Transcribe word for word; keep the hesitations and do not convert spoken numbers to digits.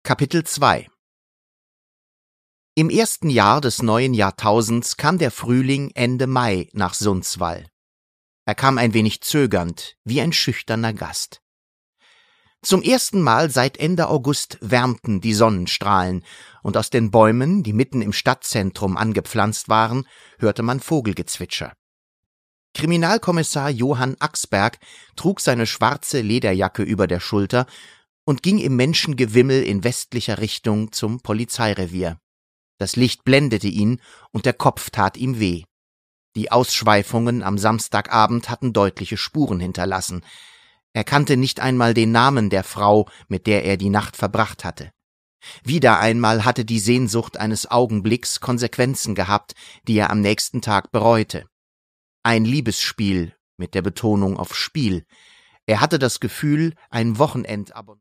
Kapitel zwei. Im ersten Jahr des neuen Jahrtausends kam der Frühling Ende Mai nach Sundsvall. Er kam ein wenig zögernd, wie ein schüchterner Gast. Zum ersten Mal seit Ende August wärmten die Sonnenstrahlen, und aus den Bäumen, die mitten im Stadtzentrum angepflanzt waren, hörte man Vogelgezwitscher. Kriminalkommissar Johann Axberg trug seine schwarze Lederjacke über der Schulter und ging im Menschengewimmel in westlicher Richtung zum Polizeirevier. Das Licht blendete ihn und der Kopf tat ihm weh. Die Ausschweifungen am Samstagabend hatten deutliche Spuren hinterlassen. Er kannte nicht einmal den Namen der Frau, mit der er die Nacht verbracht hatte. Wieder einmal hatte die Sehnsucht eines Augenblicks Konsequenzen gehabt, die er am nächsten Tag bereute. Ein Liebesspiel mit der Betonung auf Spiel. Er hatte das Gefühl, ein Wochenendabonnement